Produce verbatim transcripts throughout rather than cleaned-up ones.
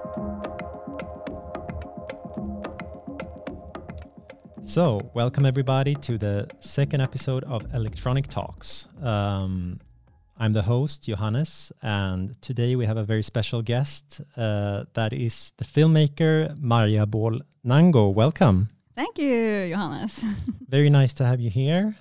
So, welcome everybody to the second episode of Electronic Talks. Um, I'm the host, Johannes, and today we have a very special guest. Uh, that is the filmmaker Marja Båhl Nango. Welcome. Thank you, Johannes. Very nice to have you here.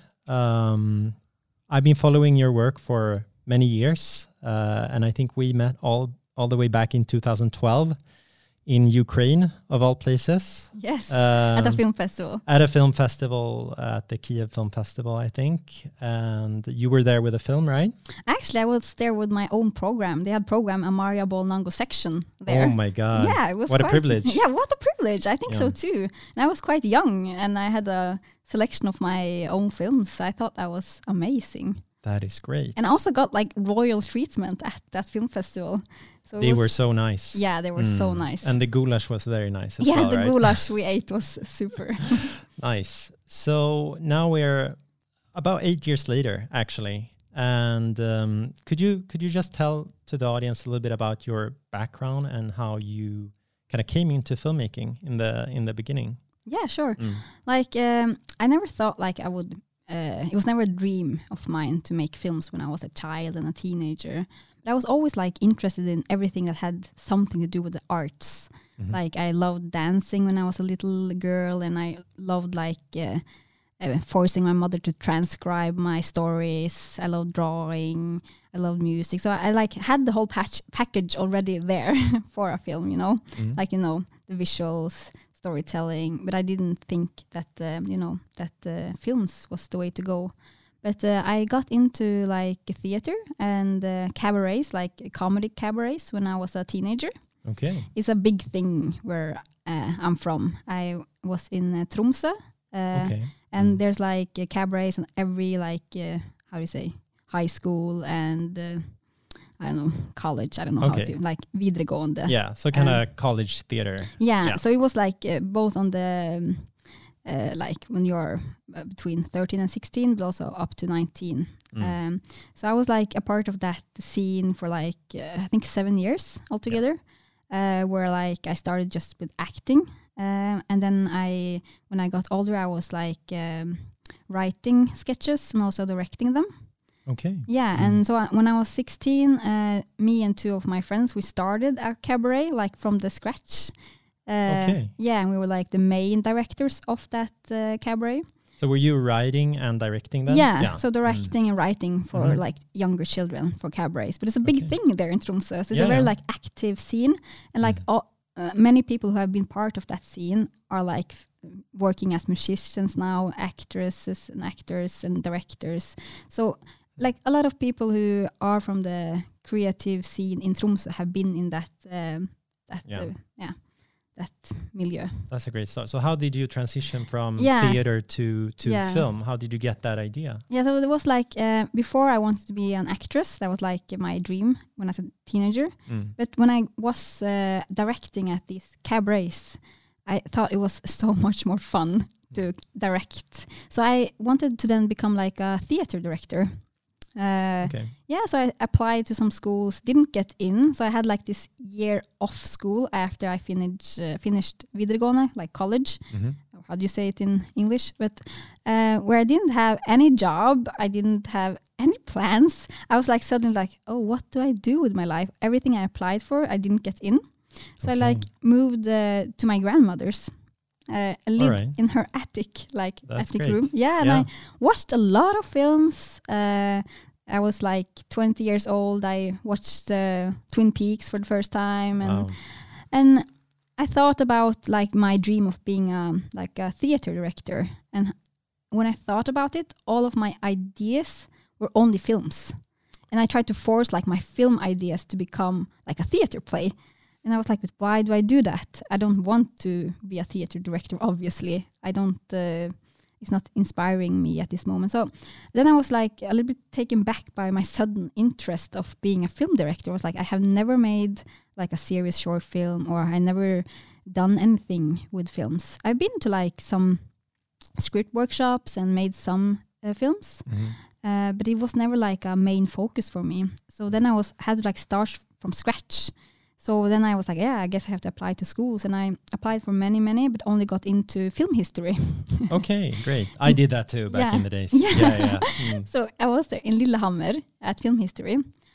Um, I've been following your work for many years, uh, and I think we met all all the way back in two thousand twelve. In Ukraine, of all places. Yes, um, at a film festival. At a film festival, at the Kiev Film Festival, I think. And you were there with a film, right? Actually, I was there with my own program. They had program a Marja Båhl Nango section there. Oh my God. Yeah, it was What quite, a privilege. Yeah, what a privilege. I think Yeah. so too. And I was quite young and I had a selection of my own films. I thought that was amazing. That is great. And I also got like royal treatment at that film festival. So They was, were so nice. Yeah, they were Mm. so nice. And the goulash was very nice as yeah, well, the right? goulash we ate was super. Nice. So now we're about eight years later, actually. And um, could you could you just tell to the audience a little bit about your background and how you kind of came into filmmaking in the in the beginning? Yeah, sure. Mm. Like um, I never thought like I would. Uh, it was never a dream of mine to make films when I was a child and a teenager. But I was always like interested in everything that had something to do with the arts. Mm-hmm. Like I loved dancing when I was a little girl, and I loved like uh, uh, forcing my mother to transcribe my stories. I loved drawing. I loved music. So I, I like had the whole patch package already there for a film. You know, Mm-hmm. like you know the visuals, storytelling, but I didn't think that um, you know that uh, films was the way to go. But uh, I got into like theater and uh, cabarets, like comedy cabarets, when I was a teenager. Okay. It's a big thing where uh, I'm from. I was in uh, Tromsø, uh, Okay. and Mm. there's like uh, cabarets in every like uh, how do you say high school and uh, I don't know college. I don't know Okay. how to like videregående. Yeah, so kind of Um, college theater. Yeah, Yeah. so it was like uh, both on the um, uh, like when you're uh, between thirteen and sixteen, but also up to nineteen. Mm. Um, so I was like a part of that scene for like uh, I think seven years altogether, uh, where like I started just with acting, um, and then I when I got older I was like um, writing sketches and also directing them. Okay. Yeah, Mm. and so I, when I was sixteen, uh, me and two of my friends, we started a cabaret like from the scratch. Uh, Okay. Yeah, and we were like the main directors of that uh, cabaret. So were you writing and directing them? Yeah, so directing and writing for Mhm. like younger children for cabarets. But it's a big Okay. thing there in Tromsø. So it's Yeah, a very yeah. like active scene, and like Mm. all, uh, many people who have been part of that scene are like f- working as musicians now, actresses and actors and directors. So like a lot of people who are from the creative scene in Tromsø have been in that um, that Yeah. uh, yeah that milieu. That's a great start. So how did you transition from Yeah. theater to, to Yeah. film? How did you get that idea? Yeah, so it was like uh, before I wanted to be an actress. That was like my dream when I was a teenager. Mm. But when I was uh, directing at these cabarets, I thought it was so much more fun to direct. So I wanted to then become like a theater director. Uh, Okay. Yeah, so I applied to some schools, didn't get in. So I had like this year off school after I finished uh, finished videregående, like college. Mm-hmm. How do you say it in English? But uh, where I didn't have any job, I didn't have any plans. I was like suddenly like, oh, what do I do with my life? Everything I applied for, I didn't get in. So Okay. I like moved uh, to my grandmother's. Uh, I lived right. in her attic, like That's attic great. room. Yeah, and Yeah. I watched a lot of films. Uh, I was like twenty years old. I watched uh, Twin Peaks for the first time, and Wow. and I thought about like my dream of being um, like a theater director. And when I thought about it, all of my ideas were only films, and I tried to force like my film ideas to become like a theater play. And I was like, but why do I do that? I don't want to be a theater director, obviously. I don't, uh, it's not inspiring me at this moment. So then I was like a little bit taken back by my sudden interest of being a film director. I was like, I have never made like a serious short film, or I never done anything with films. I've been to like some script workshops and made some uh, films, Mm-hmm. uh, but it was never like a main focus for me. So then I was had to like start from scratch. So then I was like, yeah, I guess I have to apply to schools. And I applied for many, many, but only got into film history. Okay, great. I did that too back yeah. in the days. Yeah. yeah, yeah. Mm. So I was there in Lillehammer at film history.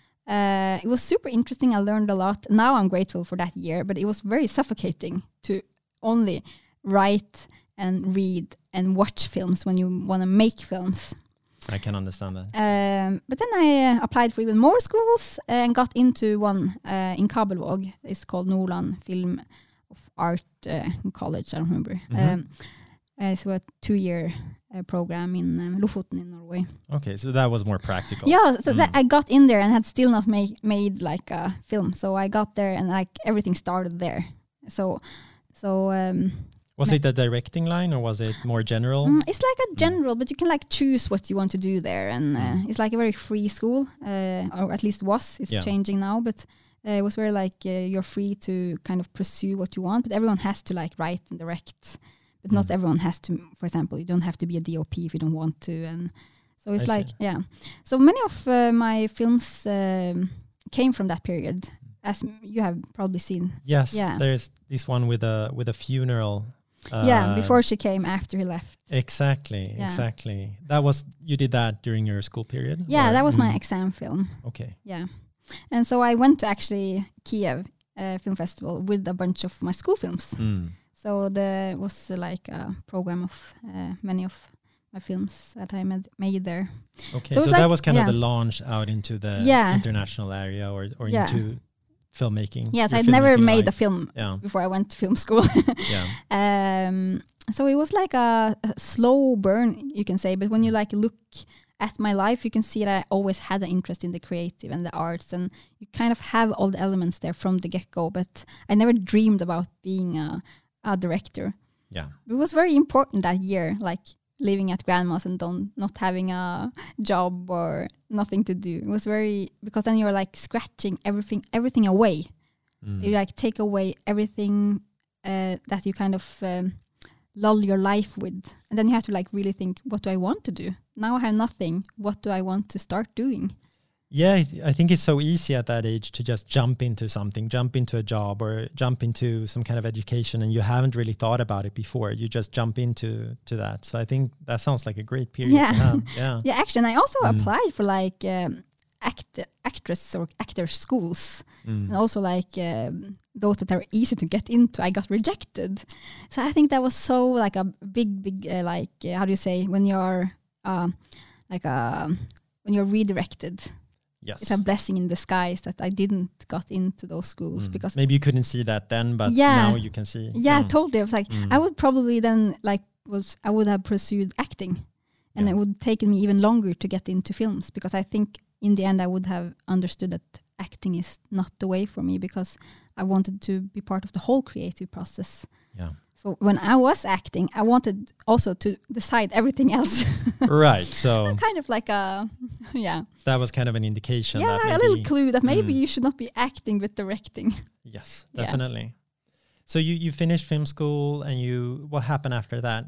Uh, it was super interesting. I learned a lot. Now I'm grateful for that year, but it was very suffocating to only write and read and watch films when you want to make films. I can understand that. Um, but then I uh, applied for even more schools and got into one uh, in Kabelvåg. It's called Nordland Film of Art uh, College, I don't remember. Mm-hmm. Um, uh, it's a two-year uh, program in um, Lofoten in Norway. Okay, so that was more practical. Yeah, so Mm. that I got in there and had still not made made like a film. So I got there and like everything started there. So, so um, Was it a directing line or was it more general? Mm, it's like a general, but you can like choose what you want to do there, and uh, Mm. it's like a very free school, uh, or at least was. It's Yeah. changing now, but uh, it was very like uh, you're free to kind of pursue what you want, but everyone has to like write and direct. But not Mm. everyone has to. For example, you don't have to be a D O P if you don't want to, and so it's I like see. yeah. So many of uh, my films um, came from that period, as m- you have probably seen. Yes, Yeah. there's this one with a with a funeral. Uh, yeah, before she came, after he left. Exactly, Yeah. exactly. That was you did that during your school period? Yeah, or- that was my Mm, exam film. Okay. Yeah. And so I went to actually Kiev uh, Film Festival with a bunch of my school films. Mm. So there was uh, like a program of uh, many of my films that I made, made there. Okay, So so, it's that like- was kind yeah. of the launch out into the Yeah. international area or, or Yeah. into filmmaking. Yes, your I'd never filmmaking made life. a film Yeah, before I went to film school. yeah. um, so it was like a, a slow burn, you can say. But when you like look at my life, you can see that I always had an interest in the creative and the arts, and you kind of have all the elements there from the get-go. But I never dreamed about being a, a director. Yeah. It was very important that year, like living at grandma's and don't, not having a job or nothing to do. It was very, because then you're like scratching everything, everything away. Mm. You like take away everything uh, that you kind of um, lull your life with, and then you have to like really think, what do I want to do? Now I have nothing. What do I want to start doing? Yeah, I th- I think it's so easy at that age to just jump into something, jump into a job or jump into some kind of education, and you haven't really thought about it before. You just jump into to that. So I think that sounds like a great period Yeah. to have. Yeah. Yeah, actually, and I also Mm. applied for like um, act actress or actor schools, Mm. and also like um, those that are easy to get into. I got rejected, so I think that was so like a big, big uh, like uh, how do you say when you're uh, like a when you're redirected. Yes. It's a blessing in disguise that I didn't got into those schools Mm. because maybe you couldn't see that then, but Yeah. now you can see. yeah, Mm. totally. I was like, Mm. I would probably then like was I would have pursued acting, and Yeah. it would taken me even longer to get into films because I think in the end I would have understood that acting is not the way for me because I wanted to be part of the whole creative process. Yeah. So when I was acting, I wanted also to decide everything else. Right. So Kind of like a yeah, that was kind of an indication yeah, that a maybe, little clue that maybe Mm. you should not be acting but directing. Yes, Yeah. definitely. So you, you finished film school and you, what happened after that?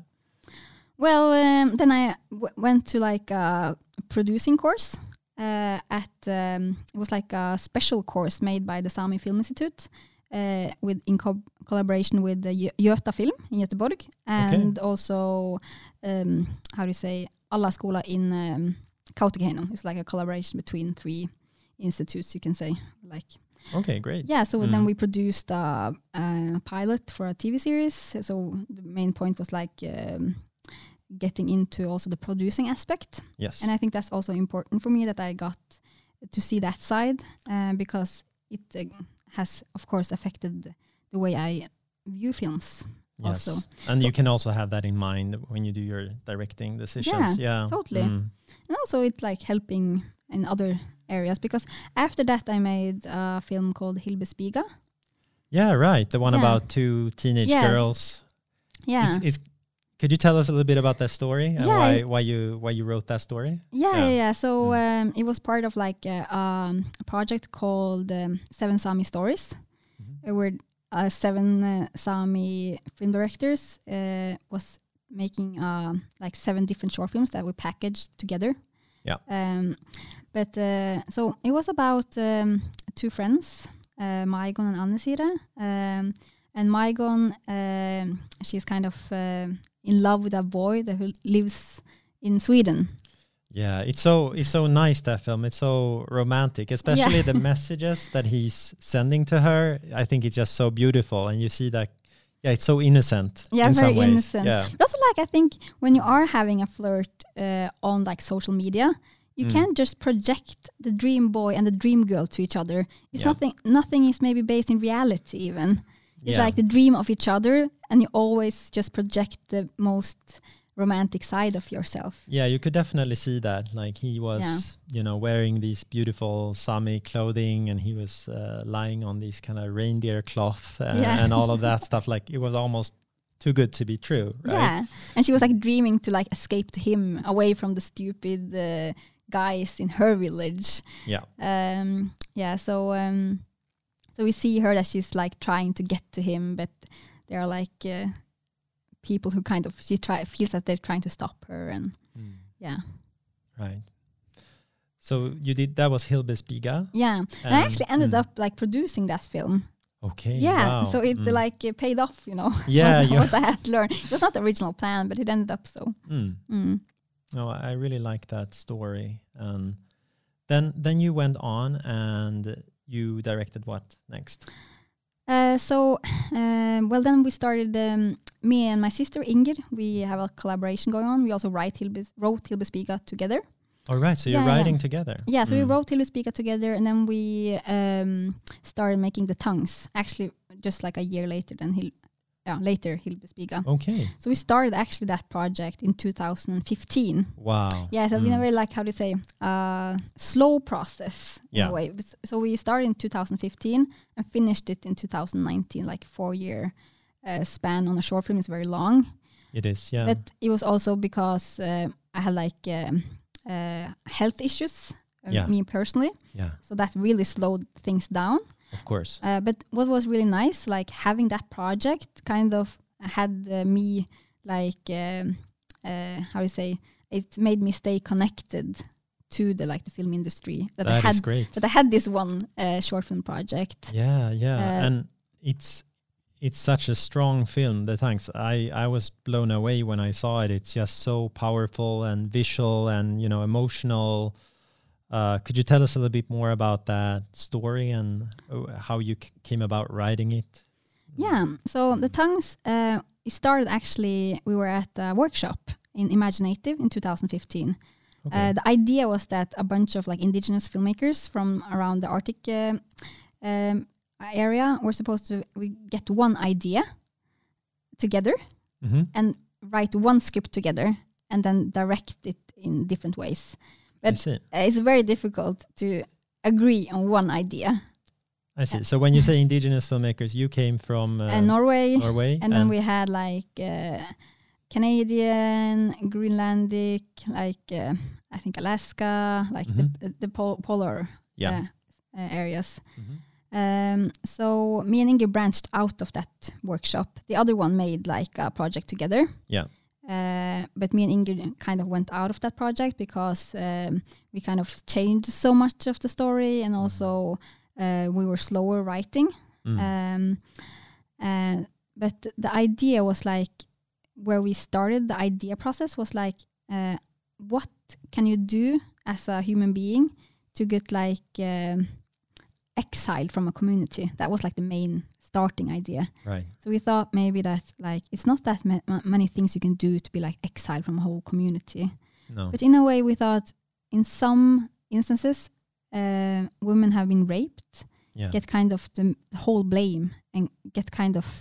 Well, um, then I w- went to like a producing course uh, at um, it was like a special course made by the Sami Film Institute uh, with in co- collaboration with the Gö- Göta Film in Göteborg and also um, how do you say Alla Skola in um, Kautokeino. It's like a collaboration between three institutes, you can say. Like Okay, great. yeah, so Mm. then we produced a, a pilot for a T V series. So the main point was like um, getting into also the producing aspect. Yes. And I think that's also important for me that I got to see that side uh, because it uh, has, of course, affected the way I view films. Yes. also. And you can also have that in mind when you do your directing decisions. Yeah, totally. Mm. And also it's like helping in other areas because after that I made a film called Hilbespiga. Yeah, right. The one Yeah. about two teenage Yeah. girls. Yeah. It's, it's, could you tell us a little bit about that story and Yeah, why, it- why you why you wrote that story? Yeah, Yeah. yeah, yeah. So Mm. um, it was part of like a, um, a project called um, Seven Sami Stories, Mhm. uh, where uh, seven uh, Sami film directors uh, was making uh, like seven different short films that we packaged together. Yeah. Um, but uh, so it was about um, two friends uh, Maigon and Annesire. Um, and Maigon, um she's kind of uh, in love with a boy that who lives in Sweden. Yeah, it's so it's so nice, that film. It's so romantic, especially yeah. the messages that he's sending to her. I think it's just so beautiful, and you see that. Yeah, it's so innocent. Yeah, in very some ways. innocent. Yeah. But also, like, I think when you are having a flirt uh, on like social media, you mm. can't just project the dream boy and the dream girl to each other. It's yeah. nothing. Nothing is maybe based in reality. Even it's yeah. like the dream of each other, and you always just project the most romantic side of yourself. Yeah, you could definitely see that. Like he was, yeah. you know, wearing these beautiful Sami clothing, and he was uh, lying on these kind of reindeer cloth uh, yeah. and all of that stuff. Like it was almost too good to be true, right? Yeah, and she was like dreaming to like escape to him, away from the stupid uh, guys in her village. Yeah. Um. Yeah. So um. So we see her that she's like trying to get to him, but they're like. Uh, people who kind of she try feels that they're trying to stop her, and mm. yeah, right. So you did that was Hilbespiga. Yeah, and, and I actually ended mm. up like producing that film. Okay. Yeah, wow. so it mm. like uh, paid off, you know. Yeah, what, what I had to learn. It was not the original plan, but it ended up so. Mm. Mm. No, I really like that story. And then then you went on and you directed what next? Uh, so, um, well, then we started, um, me and my sister Inger, we have a collaboration going on. We also write Hilbes, wrote Hilbespiga together. All right, so yeah, you're writing yeah. together. Yeah, so mm. we wrote Hilbespiga together, and then we um, started making the tongues, actually just like a year later than Hil- yeah, later Hilbespiga. Okay. So we started actually that project in two thousand fifteen. Wow. Yeah, so mm. we never like, how do you say, uh, slow process in yeah. a way. So we started in two thousand fifteen and finished it in two thousand nineteen, like four year uh, span on a short film is very long. It is, yeah. But it was also because uh, I had like um, uh, health issues, uh, yeah. me personally. Yeah. So that really slowed things down. Of course. Uh, but what was really nice, like having that project kind of had uh, me like, um, uh, how do you say, it made me stay connected to the like the film industry. That, that I had, is great. That I had this one uh, short film project. Yeah, yeah. Uh, and it's it's such a strong film, The Tanks. I, I was blown away when I saw it. It's just so powerful and visual and, you know, emotional. Uh, could you tell us a little bit more about that story and uh, how you c- came about writing it? Yeah, so The Tongues, uh, it started actually, we were at a workshop in Imaginative in two thousand fifteen. Okay. Uh, the idea was that a bunch of like indigenous filmmakers from around the Arctic uh, um, area were supposed to we get one idea together mm-hmm. and write one script together and then direct it in different ways. But it's very difficult to agree on one idea. I see. So when you say indigenous filmmakers, you came from uh, uh, Norway, Norway, and, and then we had like uh, Canadian, Greenlandic, like uh, I think Alaska, like mm-hmm. the the pol- polar yeah. uh, uh, areas. Mm-hmm. Um, so me and Inge branched out of that workshop. The other one made like a project together. Yeah. Uh, but me and Ingrid kind of went out of that project because um, we kind of changed so much of the story, and also uh, we were slower writing. Mm. Um, uh, but th- the idea was like, where we started the idea process was like, uh, what can you do as a human being to get like um, exiled from a community? That was like the main starting idea. Right. So we thought maybe that like it's not that ma- ma- many things you can do to be like exiled from a whole community. No. But in a way we thought in some instances uh, women have been raped, yeah. get kind of the, the whole blame and get kind of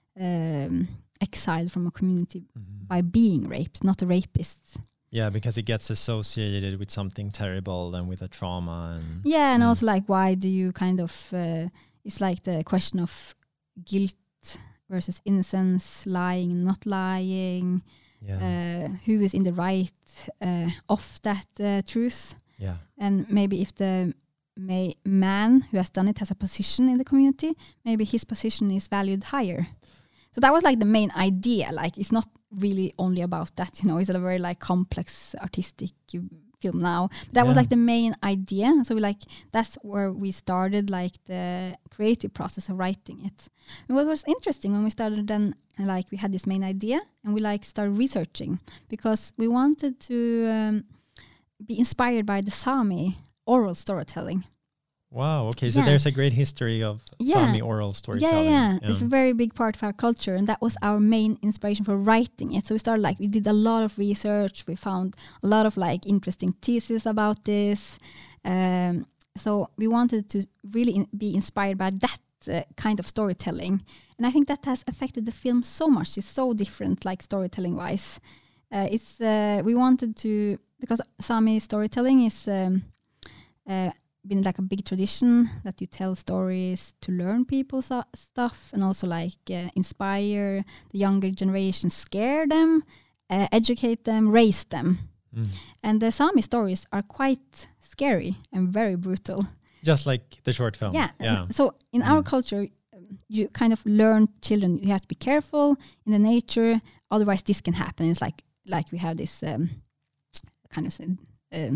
um, exiled from a community mm-hmm. by being raped, not the rapists. Yeah, because it gets associated with something terrible and with a trauma. And yeah, and mm. also like why do you kind of, uh, it's like the question of guilt versus innocence, lying and not lying, yeah. uh, who is in the right uh, of that uh, truth. Yeah. And maybe if the may man who has done it has a position in the community, maybe his position is valued higher. So that was like the main idea. Like it's not really only about that, you know, it's a very like complex artistic film now. But that was Yeah. like the main idea. So we like that's where we started like the creative process of writing it. And what was interesting when we started, then like we had this main idea and we like started researching because we wanted to um, be inspired by the Sami oral storytelling. Wow. Okay. So Yeah. there's a great history of Yeah. Sami oral storytelling. Yeah, yeah, it's a very big part of our culture, and that was our main inspiration for writing it. So we started like we did a lot of research. We found a lot of like interesting theses about this. Um, so we wanted to really in- be inspired by that uh, kind of storytelling, and I think that has affected the film so much. It's so different, like storytelling wise. Uh, it's uh, we wanted to because Sami storytelling is. Um, uh, been like a big tradition that you tell stories to learn people's uh, stuff and also like uh, inspire the younger generation, scare them, uh, educate them, raise them. Mm. And the Sami stories are quite scary and very brutal. Just like the short film. Yeah. Yeah. and So in Mm. our culture, um, you kind of learn children, you have to be careful in the nature, otherwise this can happen. It's like like we have this um, kind of um,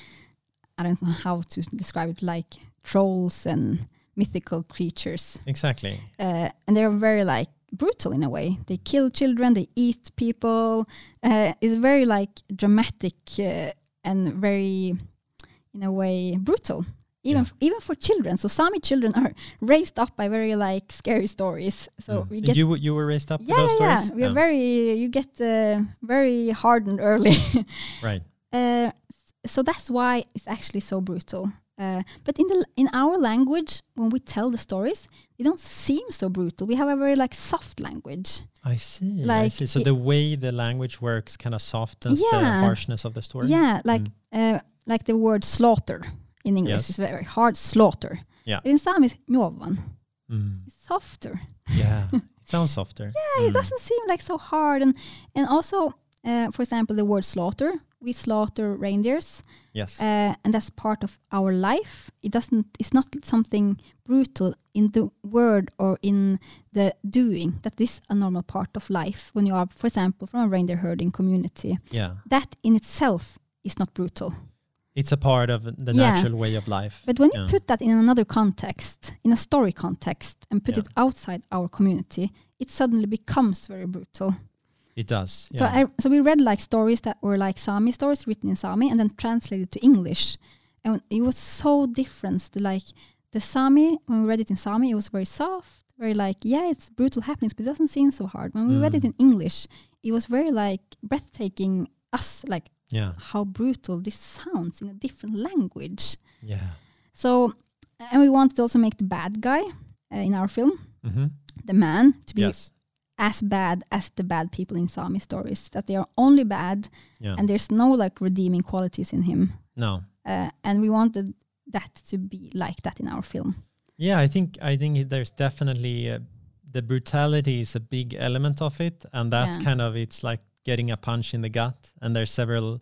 I don't know how to describe it, like trolls and mythical creatures. Exactly. Uh, and they're very like brutal in a way. They kill children, they eat people. Uh, it's very like dramatic uh, and very, in a way, brutal. Even Yeah. f- even for children. So Sami children are raised up by very like scary stories. So Mm. we get you you were raised up with yeah, those yeah, stories? yeah. We're very you get uh, very hardened early. Right. Uh, so that's why it's actually so brutal. Uh, but in the in our language, when we tell the stories, they don't seem so brutal. We have a very like soft language. I see. I Like see. So it- the way the language works kind of softens the Yeah. harshness of the story. Yeah, like Mm. uh, like the word slaughter in English Yes. is very hard. Slaughter. Yeah. But in Sami, it's mjovan. Mm. It's softer. Yeah. It sounds softer. Yeah, it doesn't seem like so hard. And and also, uh, for example, the word slaughter. We slaughter reindeers. Yes. Uh, and that's part of our life. It doesn't. It's not something brutal in the word or in the doing. That is a normal part of life. When you are, for example, from a reindeer herding community, Yeah. that in itself is not brutal. It's a part of the Yeah. natural way of life. But when Yeah. you put that in another context, in a story context, and put Yeah. it outside our community, it suddenly becomes very brutal. It does. So Yeah. I, so we read like stories that were like Sami stories written in Sami and then translated to English, and it was so different. The, like the Sami, when we read it in Sami, it was very soft, very like yeah, it's brutal happenings, but it doesn't seem so hard. When we read it Mm. in English, it was very like breathtaking. Us like yeah. how brutal this sounds in a different language. Yeah. So, and we wanted to also make the bad guy uh, in our film, Mm-hmm. the man, to be Yes. as bad as the bad people in Sami stories. That they are only bad. Yeah. And there's no like redeeming qualities in him, no. uh, and we wanted that to be like that in our film. Yeah, I think I think it- there's definitely uh, the brutality is a big element of it, and that's Yeah. kind of it's like getting a punch in the gut. And there's several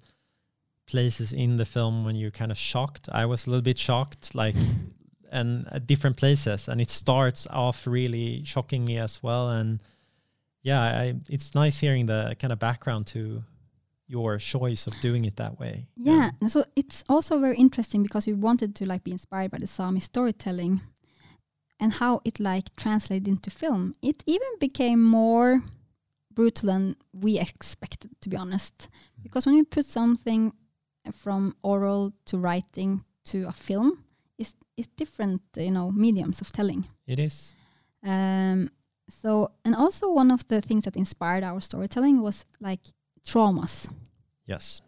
places in the film when you're kind of shocked. I was a little bit shocked, like, and at different places, and it starts off really shocking me as well. And yeah, I, it's nice hearing the kind of background to your choice of doing it that way. Yeah, and so it's also very interesting because we wanted to like be inspired by the Sami storytelling and how it like translated into film. It even became more brutal than we expected, to be honest. Because when you put something from oral to writing to a film, it's, it's different, you know, mediums of telling. It is. Um, so, and also one of the things that inspired our storytelling was like traumas. Yes.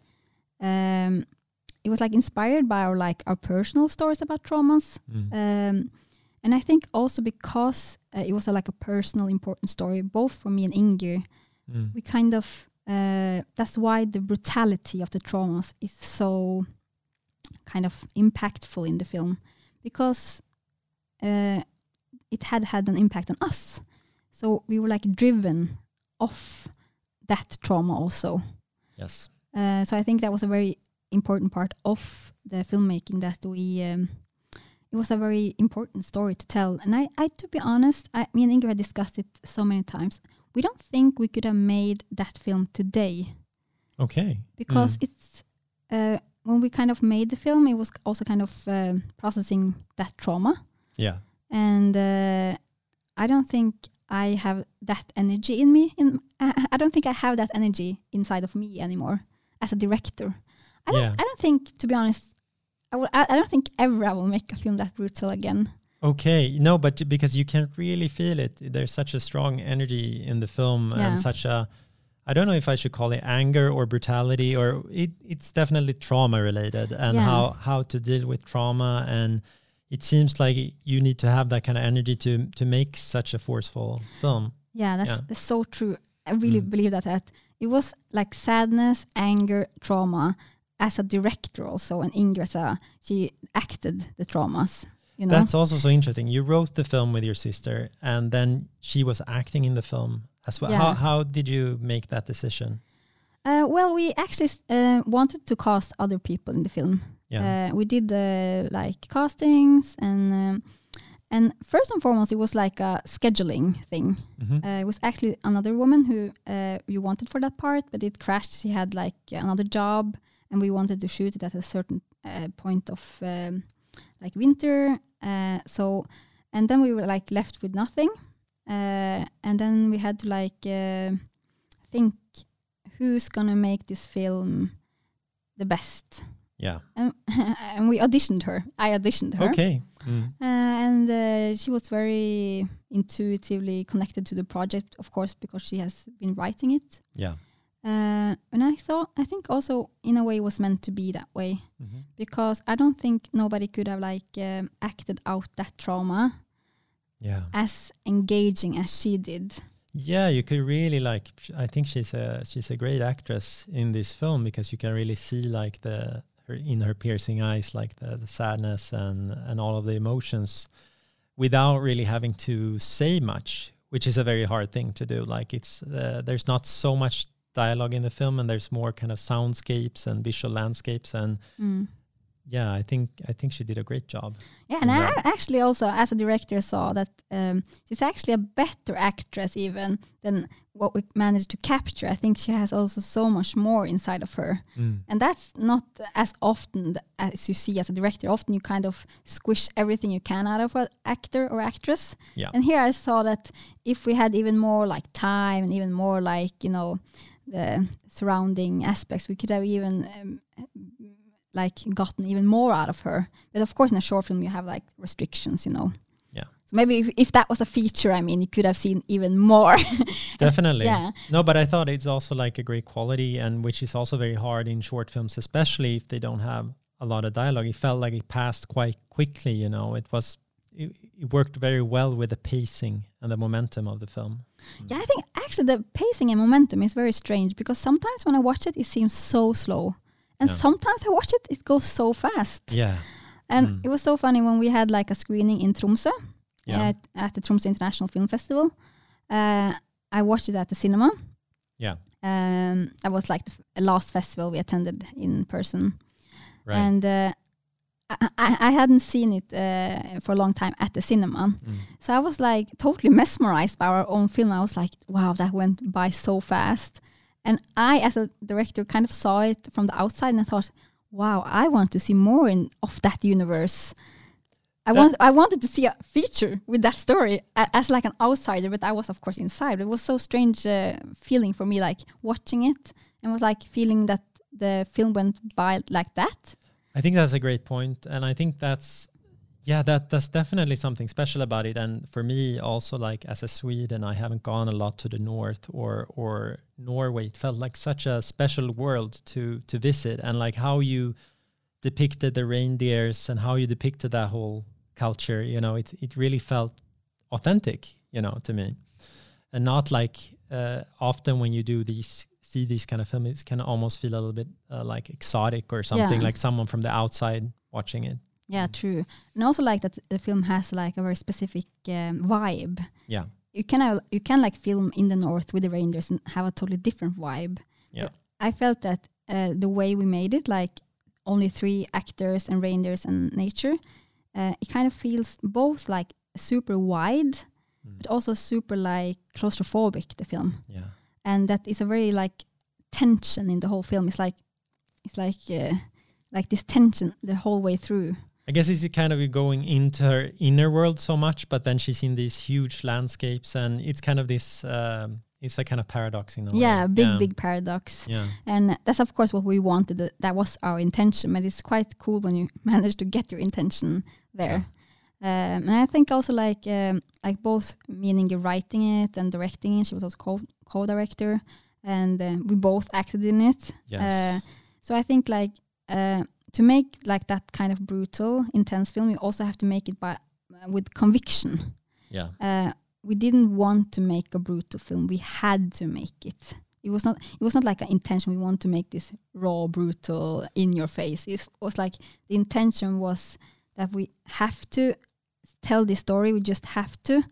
Um, it was like inspired by our like our personal stories about traumas. Mm. Um, and I think also because uh, it was a, like a personal important story, both for me and Inger, Mm. we kind of, uh, that's why the brutality of the traumas is so kind of impactful in the film, because uh, it had had an impact on us. So we were like driven off that trauma also. Yes. Uh, so I think that was a very important part of the filmmaking, that we, um, it was a very important story to tell. And I, I to be honest, I, me and Inger had discussed it so many times. We don't think we could have made that film today, Okay. because Mm. it's, uh, when we kind of made the film, it was also kind of uh, processing that trauma. Yeah. And uh, I don't think I have that energy in me. In I, I don't think I have that energy inside of me anymore as a director. I don't. Yeah. I don't think, to be honest, I will. I, I don't think ever I will make a film that brutal again. Okay, no, but because you can really feel it. There's such a strong energy in the film Yeah. and such a, I don't know if I should call it anger or brutality, or it, it's definitely trauma related, and Yeah. how, how to deal with trauma. And it seems like you need to have that kind of energy to, to make such a forceful film. Yeah, that's, Yeah. that's so true. I really Mm. believe that, that it was like sadness, anger, trauma as a director also, and Ingrid as a, she acted the traumas. You know? That's also so interesting. You wrote the film with your sister, and then she was acting in the film as well. Yeah. How, how did you make that decision? Uh, well, we actually uh, wanted to cast other people in the film. Yeah. Uh, we did uh, like castings, and um, and first and foremost, it was like a scheduling thing. Mhm. Uh, it was actually another woman who uh, we wanted for that part, but it crashed. She had like another job, and we wanted to shoot it at a certain uh, point of um, like winter. Uh, so, and then we were like left with nothing, uh, and then we had to like uh, think who's gonna make this film the best. Yeah. And, and we auditioned her. I auditioned her. Okay. Mm. Uh, and uh, she was very intuitively connected to the project, of course, because she has been writing it. Yeah. Uh, and I thought, I think also in a way it was meant to be that way, Mhm. because I don't think nobody could have like um, acted out that trauma Yeah. as engaging as she did. Yeah, you could really like. I think she's a she's a great actress in this film, because you can really see like the her in her piercing eyes, like the, the sadness and and all of the emotions, without really having to say much, which is a very hard thing to do. Like it's uh, there's not so much dialogue in the film, and there's more kind of soundscapes and visual landscapes, and Mm. yeah, I think I think she did a great job. Yeah, and Yeah. I actually also, as a director, saw that um, she's actually a better actress even than what we managed to capture. I think she has also so much more inside of her. And that's not as often th- as you see as a director. Often you kind of squish everything you can out of an actor or actress. Yeah. And here I saw that if we had even more like time and even more like, you know, the surrounding aspects, we could have even um, like gotten even more out of her. But of course in a short film you have like restrictions, you know. Yeah. So maybe if, if that was a feature, I mean, you could have seen even more. Definitely. Yeah. No, but I thought it's also like a great quality, and which is also very hard in short films, especially if they don't have a lot of dialogue. It felt like it passed quite quickly, you know. It was it, it worked very well with the pacing and the momentum of the film. Yeah, I think actually the pacing and momentum is very strange, because sometimes when I watch it, it seems so slow. And Yeah. sometimes I watch it, it goes so fast. Yeah. And Mm. it was so funny when we had like a screening in Tromsø Yeah. at, at the Tromsø International Film Festival. Uh, I watched it at the cinema. Yeah. Um, that was like the f- last festival we attended in person. Right. And uh, I, I, I hadn't seen it uh, for a long time at the cinema. Mm. So I was like totally mesmerized by our own film. I was like, wow, that went by so fast. And I, as a director, kind of saw it from the outside and I thought, wow, I want to see more in, of that universe. I That- want, I wanted to see a feature with that story a, as like an outsider, but I was of course inside. It was so strange uh, feeling for me, like watching it, and was like feeling that the film went by like that. I think that's a great point, and I think that's yeah, that that's definitely something special about it. And for me, also, like as a Swede, and I haven't gone a lot to the north or or Norway. It felt like such a special world to to visit, and like how you depicted the reindeers and how you depicted that whole culture. You know, it it really felt authentic, you know, to me, and not like uh, often when you do these. See these kind of films, it can almost feel a little bit uh, like exotic or something, Yeah. like someone from the outside watching it. Yeah, true. And also like that the film has like a very specific um, vibe. Yeah. You can have, you can like film in the north with the reindeers and have a totally different vibe. Yeah. But I felt that uh, the way we made it, like only three actors and reindeers and nature, uh, it kind of feels both like super wide, Mm. but also super like claustrophobic, the film. Yeah. And that is a very like tension in the whole film. It's like it's like uh, like this tension the whole way through. I guess it's kind of going into her inner world so much, but then she's in these huge landscapes, and it's kind of this, um, it's a kind of paradox in a way. Yeah, big, yeah. big paradox. Yeah. And that's, of course, what we wanted. That, that was our intention, but it's quite cool when you manage to get your intention there. Yeah. Um, and I think also like um, like both meaning you're writing it and directing it. She was also co- co-director, and uh, we both acted in it. Yes. Uh, so I think like uh, to make like that kind of brutal, intense film, you also have to make it by uh, with conviction. Yeah. Uh, we didn't want to make a brutal film. We had to make it. It was not. It was not like an intention. We want to make this raw, brutal, in your face. It was like the intention was that we have to tell this story. We just have to.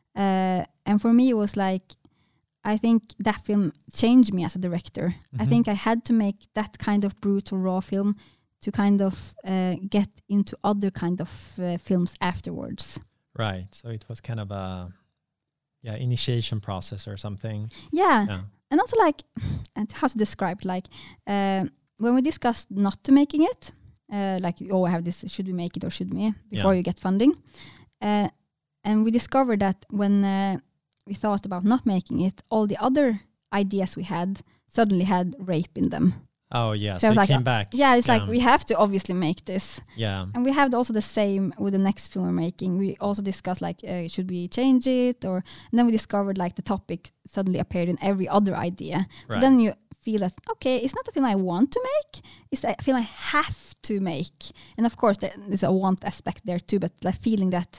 Uh, and for me, it was like, I think that film changed me as a director. Mm-hmm. I think I had to make that kind of brutal, raw film to kind of uh, get into other kind of uh, films afterwards. Right. So it was kind of a yeah initiation process or something. Yeah. yeah. And also like, and how to describe it, like uh, when we discussed not to making it, uh, like, oh, I have this, should we make it or should we, before yeah. you get funding. Uh, and we discovered that when uh, we thought about not making it, all the other ideas we had suddenly had rape in them. Oh, yeah. So, So it like, came back. Yeah, it's yeah. like, we have to obviously make this. Yeah. And we have also the same with the next film we're making. We also discussed like, uh, should we change it? Or, and then we discovered like the topic suddenly appeared in every other idea. So right. then you feel that, okay, it's not a film I want to make. It's a film I have to make. And of course, there's a want aspect there too, but like feeling that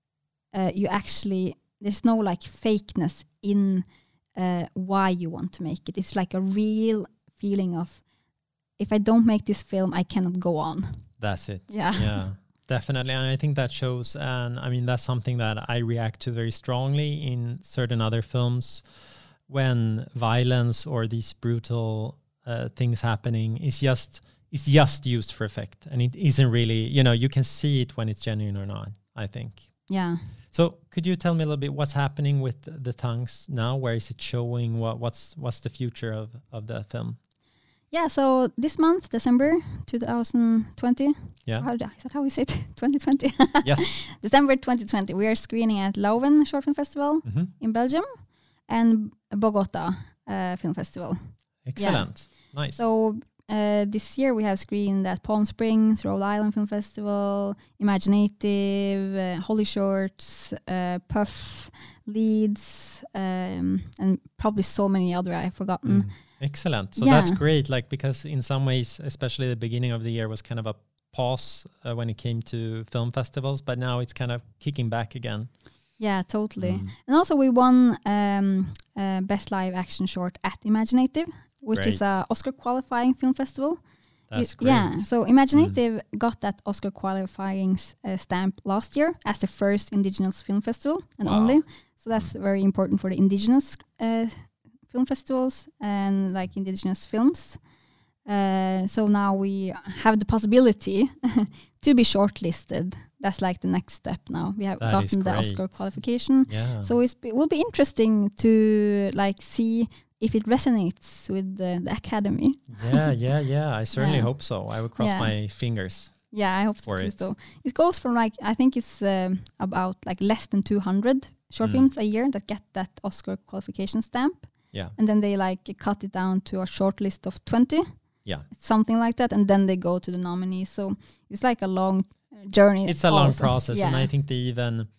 uh, you actually, there's no like fakeness in uh, why you want to make it. It's like a real feeling of, if I don't make this film, I cannot go on. That's it. Yeah. Yeah, definitely. And I think that shows, and I mean, that's something that I react to very strongly in certain other films when violence or these brutal uh, things happening is just, it's just used for effect. And it isn't really, you know, you can see it when it's genuine or not, I think. Yeah. So could you tell me a little bit what's happening with the Tongues now? Where is it showing? What, what's, what's the future of, of the film? Yeah, so this month, December twenty twenty. Yeah. How, is that how we say it? twenty twenty. Yes. December twenty twenty. We are screening at Leuven Short Film Festival mm-hmm. in Belgium and Bogota uh, Film Festival. Excellent. Yeah. Nice. So uh, this year we have screened at Palm Springs, Rhode Island Film Festival, Imaginative, uh, Holy Shorts, uh, Puff, Leeds, um, and probably so many other I've forgotten. Mm. Excellent. So yeah. that's great. Like, because in some ways, especially the beginning of the year was kind of a pause uh, when it came to film festivals, but now it's kind of kicking back again. Yeah, totally. Mm. And also we won um, uh, Best Live Action Short at Imaginative, which Great. is a Oscar qualifying film festival. That's it, great. Yeah, so Imaginative mm. got that Oscar qualifying uh, stamp last year as the first indigenous film festival and wow. only. So that's mm. very important for the indigenous uh, film festivals and like indigenous films. Uh, so now we have the possibility to be shortlisted. That's like the next step now. We have that gotten the Oscar qualification. Yeah. So it's, it will be interesting to like see if it resonates with the, the Academy. Yeah, yeah, yeah. I certainly yeah. hope so. I will cross yeah. my fingers. Yeah, I hope so for too. it. So it goes from like, I think it's um, about like less than two hundred short Mm. films a year that get that Oscar qualification stamp. Yeah. And then they like cut it down to a short list of twenty. Yeah. Something like that. And then they go to the nominees. So it's like a long journey. It's a long also. process. Yeah. And I think they even,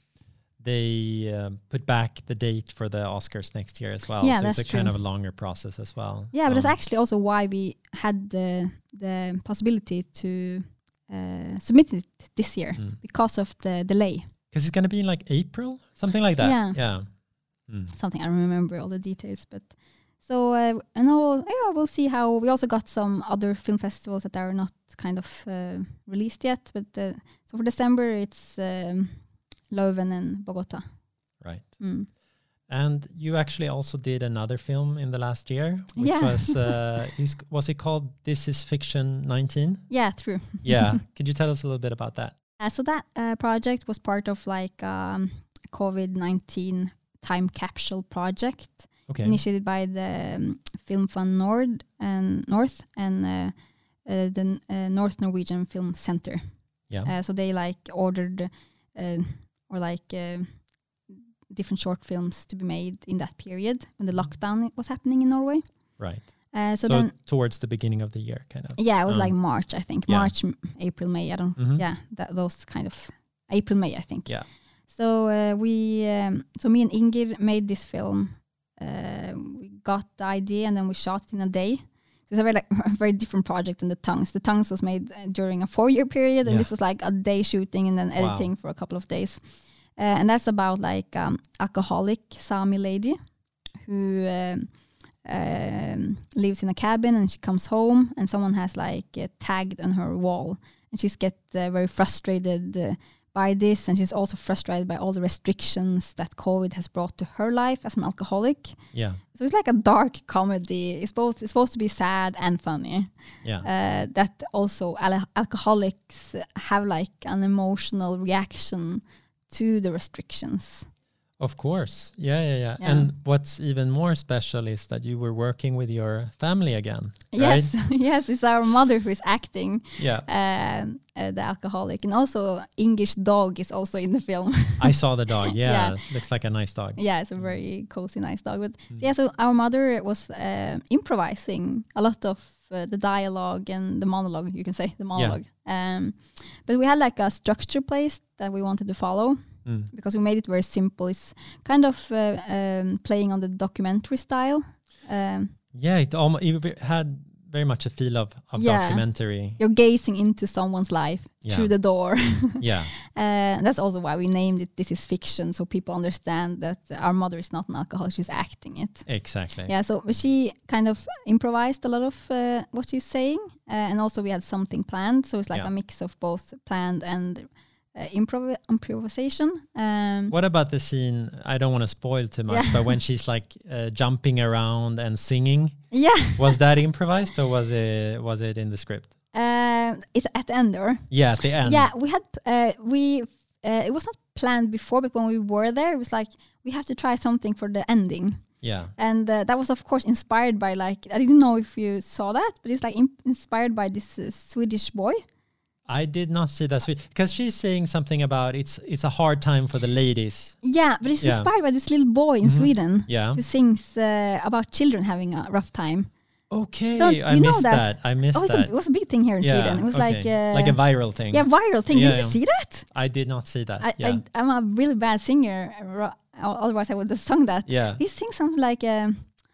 they uh, put back the date for the Oscars next year as well. Yeah, so that's it's a true. kind of a longer process as well. Yeah, so. but that's actually also why we had the, the possibility to uh, submit it this year Mm. because of the delay. Because it's going to be in like April, something like that. Yeah. Yeah. Mm. Something I don't remember all the details, but so uh, and all, yeah, we'll see how. We also got some other film festivals that are not kind of uh, released yet, but uh, so for December it's um, Leuven and Bogota. Right. Mm. And you actually also did another film in the last year, which Yeah. was uh, is, was it called This Is Fiction nineteen? Yeah, true. Yeah. Could you tell us a little bit about that? Uh, so that uh, project was part of like um, COVID nineteen time capsule project. Okay. Initiated by the um, Film Fund Nord and North and uh, uh, the uh, North Norwegian Film Center. Yeah. Uh, so they like ordered uh, or like uh, different short films to be made in that period when the lockdown was happening in Norway. Right. Uh, so, So, then, towards the beginning of the year, kind of. yeah, it was Um, like March, I think. yeah. March, m- April, May. I don't. Mhm. Yeah, that, those kind of April, May, I think. Yeah. So uh, we, um, so me and Inger made this film. Uh, we got the idea and then we shot it in a day. So it's a very, like, a very different project than the Tongues. The Tongues was made uh, during a four-year period, and Yeah. this was like a day shooting and then Wow. editing for a couple of days. Uh, and that's about like um, alcoholic Sami lady who um, um, lives in a cabin, and she comes home and someone has like uh, tagged on her wall, and she's get uh, very frustrated uh, by this, and she's also frustrated by all the restrictions that COVID has brought to her life as an alcoholic. Yeah. So it's like a dark comedy. It's both it's supposed to be sad and funny. Yeah. Uh, that also al- alcoholics have like an emotional reaction to the restrictions. Of course. Yeah, yeah, yeah, Yeah. And what's even more special is that you were working with your family again. Yes, Right? yes, it's our mother who is acting Yeah. um, uh, the alcoholic, and also English dog is also in the film. I saw the dog. Yeah. Yeah. Looks like a nice dog. Yeah, it's a very cozy, nice dog. But Mm. yeah, so our mother was uh, improvising a lot of uh, the dialogue and the monologue, you can say, the monologue. Um, but we had like a structure place that we wanted to follow. Mm. Because we made it very simple. It's kind of uh, um, playing on the documentary style. Um, Yeah, it almost it had very much a feel of, of Yeah. documentary. you're gazing into someone's life Yeah. through the door. Yeah. Uh, that's also why we named it This Is Fiction, so people understand that our mother is not an alcoholic, she's acting it. Exactly. Yeah, so she kind of improvised a lot of uh, what she's saying, uh, and also we had something planned, so it's like Yeah. a mix of both planned and uh, improv- improvisation. Um, What about the scene? I don't want to spoil too much, Yeah. but when she's like uh, jumping around and singing, yeah, was that improvised or was it was it in the script? uh, it's at the end, or? Yeah, at the end. Yeah, we had uh, we uh, it was not planned before, but when we were there, it was like we have to try something for the ending, Yeah. and uh, that was of course inspired by like I didn't know if you saw that, but it's like imp- inspired by this uh, Swedish boy. I did not see that because she's saying something about it's it's a hard time for the ladies. Yeah, but it's Yeah. inspired by this little boy in Mhm. Sweden Yeah. who sings uh, about children having a rough time. Okay, Don't- I you know missed that? that. I missed Oh, it's a, that. it was a big thing here in Yeah, Sweden. It was okay. like uh, like a viral thing. yeah, viral thing. Yeah, Did you yeah. see that? I did not see that. I, yeah. I, I'm a really bad singer. ro- Otherwise, I would have sung that. yeah. He sings something like, um,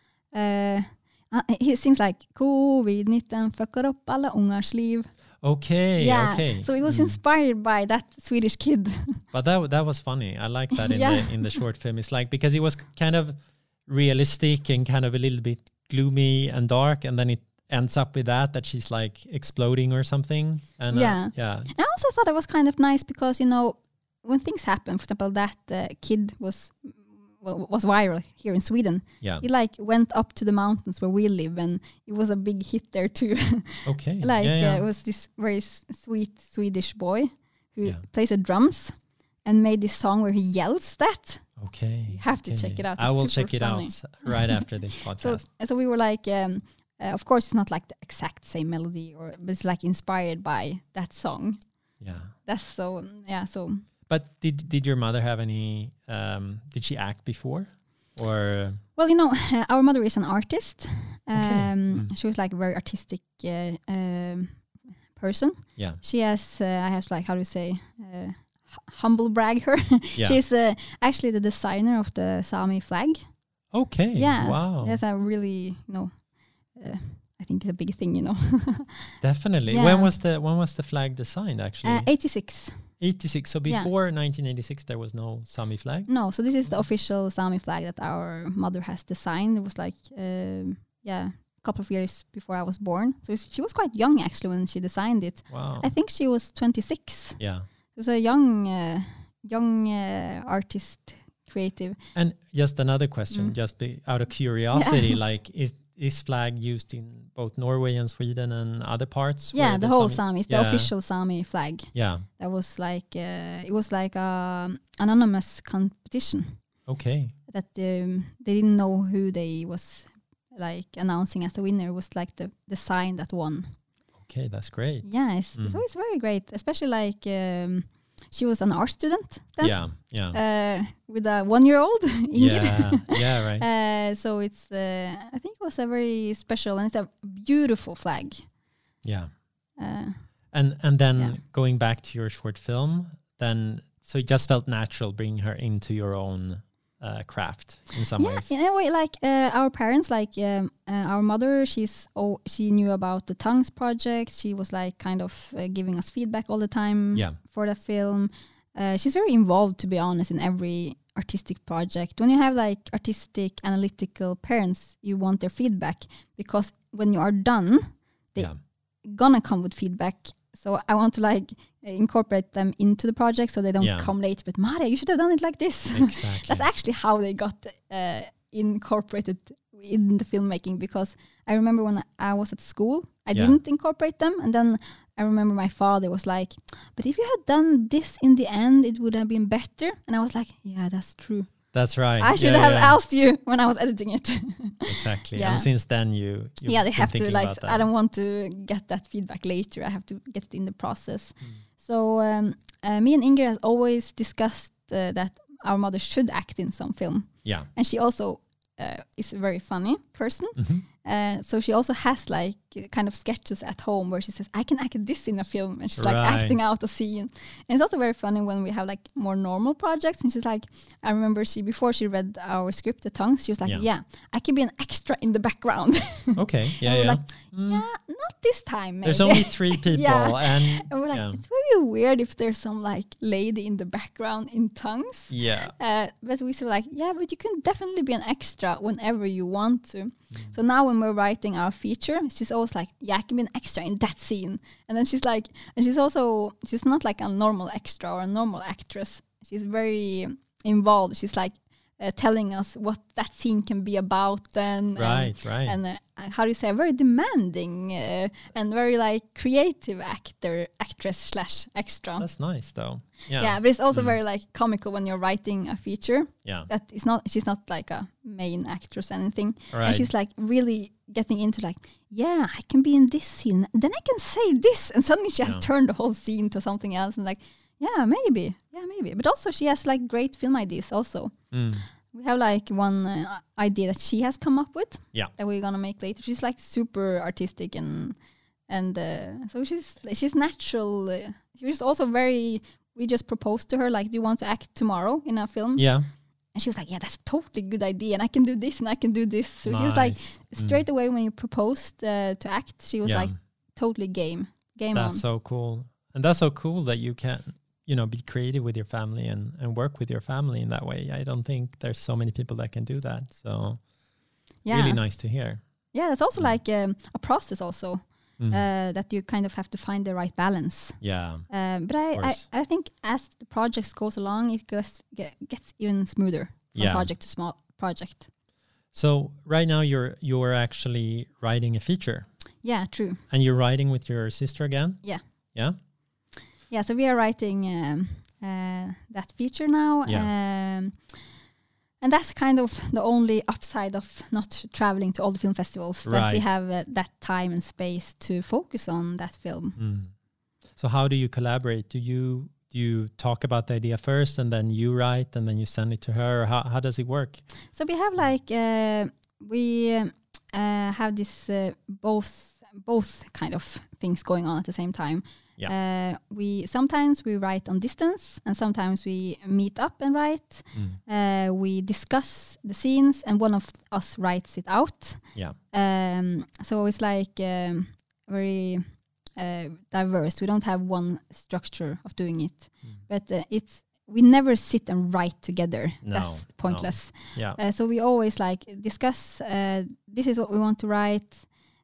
uh, uh, he sings like covid nineteen fuckar upp alla ungars liv. Okay. Yeah, Okay. so it was Mm. inspired by that Swedish kid. But that that was funny. I like that in Yeah. the in the short film. It's like because it was kind of realistic and kind of a little bit gloomy and dark, and then it ends up with that that she's like exploding or something. And Yeah. uh, yeah, And I also thought it was kind of nice because, you know, when things happen, for example, that uh, kid was well, was viral here in Sweden. yeah. He like went up to the mountains where we live, and it was a big hit there too. Okay. like yeah, yeah. Uh, it was this very s- sweet Swedish boy who Yeah. plays the drums and made this song where he yells that. Okay. You have to okay. check it out. I It's will super check it funny. out right after this So podcast. so we were like, um, uh, of course, it's not like the exact same melody, or but it's like inspired by that song. Yeah. That's so yeah. So But did did your mother have any? Um, did she act before, or well, you know, our mother is an artist. Um, Okay. Mm. She was like a very artistic uh, um, person. yeah, She has, uh, I have to like, how do you say, uh, hu- humble brag her. yeah? She's uh, actually the designer of the Sami flag. Okay. Yeah. Wow. That's a really, you know, uh, I think it's a big thing, you know. Definitely. Yeah. When was the when was the flag designed? Actually, uh, eighty-six. eighty-six. So yeah. before nineteen eighty-six, there was no Sami flag. No, so this is the official Sami flag that our mother has designed. It was like, um, yeah, a couple of years before I was born. So she was quite young actually when she designed it. Wow. I think she was twenty-six. Yeah. It was a young, uh, young uh, artist, creative. And just another question, Mm. just be, out of curiosity, Yeah. like is is flag used in both Norway and Sweden and other parts? Yeah, where the whole Sami- Sami, it's the Yeah. official Sami flag. Yeah. That was like, uh, it was like a anonymous competition Okay. that um, they didn't know who they was like announcing as the winner. It was like the, the sign that won. Okay, that's great. Yeah, it's, Mm. so it's very great, especially like um, she was an art student then. Yeah, yeah. Uh, with a one-year-old, Ingrid. Yeah, yeah, right. uh, so it's, uh, I think it was a very special, and it's a beautiful flag. Yeah. Uh, And and then Yeah. going back to your short film, then so it just felt natural bringing her into your own uh, craft in some yeah, ways. in a way, like uh, our parents, like um, uh, our mother, she's oh, she knew about the Tongues project. She was like kind of uh, giving us feedback all the time Yeah. for the film. Uh, she's very involved, to be honest, in every artistic project. When you have like artistic, analytical parents, you want their feedback, because when you are done, they Yeah. gonna come with feedback. So I want to like incorporate them into the project so they don't Yeah. come late. But Maria, you should have done it like this. Exactly. That's actually how they got uh, incorporated in the filmmaking, because I remember when I was at school, I Yeah. didn't incorporate them. And then I remember my father was like, but if you had done this in the end, it would have been better. And I was like, yeah, that's true. That's right. I should Yeah, have yeah. asked you when I was editing it. Exactly. Yeah. And since then you you've Yeah, they been have to thinking like, about that. I don't want to get that feedback later. I have to get it in the process. Mm. So um, uh, me and Ingrid has always discussed uh, that our mother should act in some film. Yeah. And she also uh, is a very funny person. Mhm. Uh, so she also has like kind of sketches at home where she says, I can act this in a film. And she's like Right. acting out a scene. And it's also very funny when we have like more normal projects. And she's like, I remember she, before she read our script, The Tongues, she was like, Yeah. yeah, I can be an extra in the background. Okay. Yeah, we're yeah. like, Mm. yeah, not this time. Maybe. There's only three people Yeah. and And we're like, yeah. it's very weird if there's some like lady in the background in Tongues. Yeah. Uh, but we were like, yeah, but you can definitely be an extra whenever you want to. Mm. So now when we're writing our feature, she's always like, yeah, I can be an extra in that scene. And then she's like, and she's also, she's not like a normal extra or a normal actress. She's very involved. She's like uh, telling us what that scene can be about then. Right, and, right. And uh, how do you say, very demanding uh, and very like creative actor, actress slash extra. That's nice though. Yeah. Yeah, but it's also Mm. very like comical when you're writing a feature. Yeah. That is not, she's not like a main actress or anything. Right. And she's like really getting into like, yeah, I can be in this scene. Then I can say this. And suddenly she has Yeah. turned the whole scene to something else and like, yeah, maybe. Yeah, maybe. But also she has like great film ideas also. Mm. We have like one uh, idea that she has come up with. Yeah. That we're gonna make later. She's like super artistic and and uh, so she's she's natural. Uh, she's also very. We just proposed to her like, do you want to act tomorrow in a film? Yeah. And she was like, yeah, that's a totally good idea, and I can do this and I can do this. So she was like, Nice. straight Mm. away when you proposed uh, to act, she was Yeah. like, totally game, game That's on. so cool. And that's so cool that you can, you know, be creative with your family and, and work with your family in that way. I don't think there's so many people that can do that. So Yeah, really nice to hear. yeah, that's also Mm. like um, a process also. Mm. Uh, that you kind of have to find the right balance. Yeah. Um, but I, I, course. I think as the project goes along, it goes, get, gets even smoother from Yeah. project to small project. So right now you're you're actually writing a feature, Yeah, true. and you're writing with your sister again. Yeah. Yeah. Yeah, so we are writing um, uh, that feature now. Yeah. Um, and that's kind of the only upside of not traveling to all the film festivals, that we Right. have uh, that time and space to focus on that film. Mm. So how do you collaborate? Do you do you talk about the idea first, and then you write, and then you send it to her? Or how how does it work? So we have like uh, we um, uh, have this uh, both both kind of things going on at the same time. Yeah. Uh, we sometimes we write on distance, and sometimes we meet up and write. Mm. Uh, we discuss the scenes, and one of us writes it out. Yeah. Um, so it's like um, very uh, diverse. We don't have one structure of doing it, Mm. but uh, it's we never sit and write together. No, That's pointless. Yeah. Uh, so we always like discuss. Uh, this is what we want to write,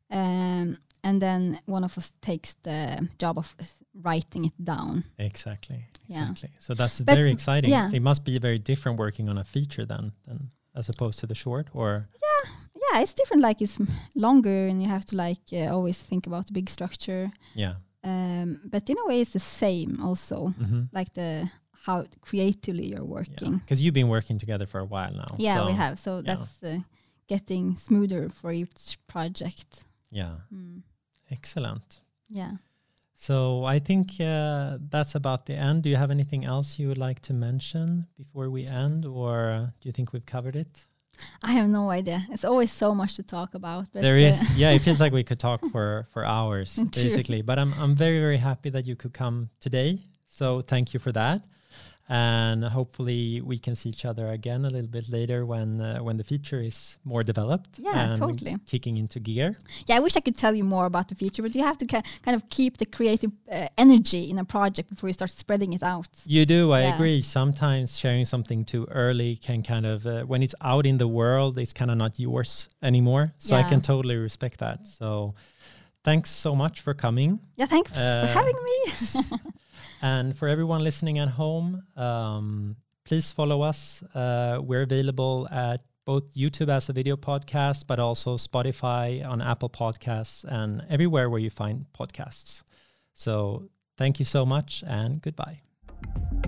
um, and then one of us takes the job of s- writing it down. Exactly. Yeah. Exactly. So that's But, very exciting. yeah. It must be very different working on a feature then, than as opposed to the short. Or Yeah, it's different. Like it's m- longer, and you have to like uh, always think about the big structure. yeah. Um, but in a way, it's the same also. Mm-hmm. Like the how creatively you're working. Because you've been working together for a while now. Yeah, so, we have. So yeah. that's uh, getting smoother for each project. Yeah. Mm. Excellent. Yeah. So I think uh, that's about the end. Do you have anything else you would like to mention before we end, or do you think we've covered it? I have no idea. It's always so much to talk about. But there uh, is, yeah, it feels like we could talk for, for hours, basically. But I'm I'm very, very happy that you could come today. So thank you for that. And hopefully we can see each other again a little bit later when uh, when the feature is more developed. Yeah, and totally. Kicking into gear. Yeah, I wish I could tell you more about the feature, but you have to ca- kind of keep the creative uh, energy in a project before you start spreading it out. You do, I yeah. agree. Sometimes sharing something too early can kind of, uh, when it's out in the world, it's kind of not yours anymore. So yeah. I can totally respect that. So thanks so much for coming. Yeah, thanks uh, for having me. And for everyone listening at home, um, please follow us. Uh, we're available at both YouTube as a video podcast, but also Spotify, on Apple Podcasts, and everywhere where you find podcasts. So thank you so much, and goodbye.